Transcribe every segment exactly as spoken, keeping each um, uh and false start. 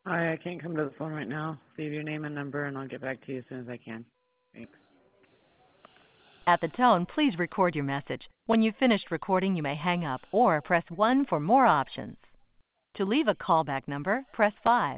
Hi, I can't come to the phone right now. Leave your name and number, and I'll get back to you as soon as I can. Thanks. At the tone, please record your message. When you've finished recording, you may hang up or press one for more options. To leave a callback number, press five.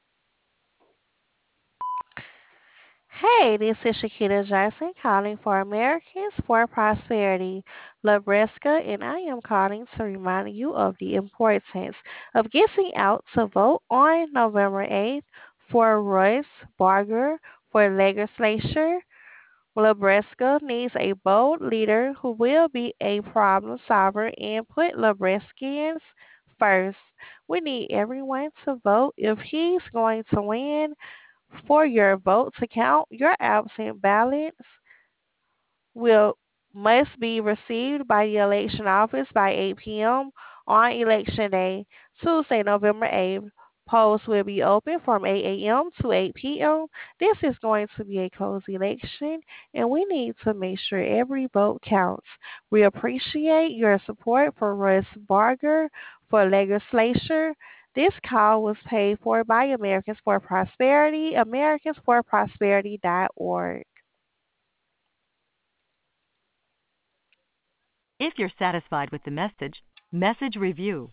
Hey, this is Shakita Jackson calling for Americans for Prosperity, Nebraska, and I am calling to remind you of the importance of getting out to vote on November eighth for Royce Barger for legislature. Nebraska needs a bold leader who will be a problem solver and put Nebraskans first. We need everyone to vote if he's going to win. For your vote to count, your absent ballots will must be received by the election office by eight p.m. on election day, Tuesday, November eighth. Polls will be open from eight a.m. to eight p.m. This is going to be a closed election, and we need to make sure every vote counts. We appreciate your support for Russ Barger for legislature. This call was paid for by Americans for Prosperity, americans for prosperity dot org. If you're satisfied with the message, message review.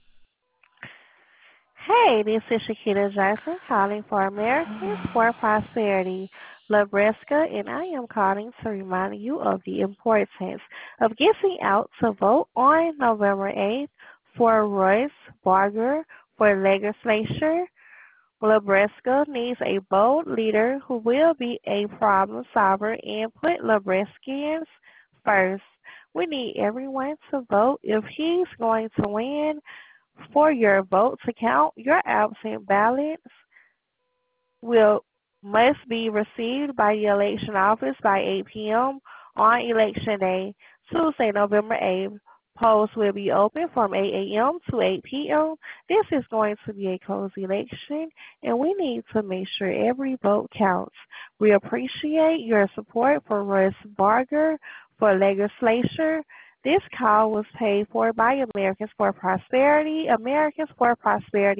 Hey, this is Shakita Jackson calling for Americans for Prosperity, Nebraska, and I am calling to remind you of the importance of getting out to vote on November eighth for Royce Barger for legislature. Nebraska needs a bold leader who will be a problem solver and put Nebraskans first. We need everyone to vote if he's going to win. For your vote to count, your absent ballots will must be received by the election office by eight p.m. on election day, Tuesday, November eighth. Polls will be open from eight a.m. to eight p.m. This is going to be a closed election, and we need to make sure every vote counts. We appreciate your support for Russ Barger for legislature. This call was paid for by Americans for Prosperity, americans for prosperity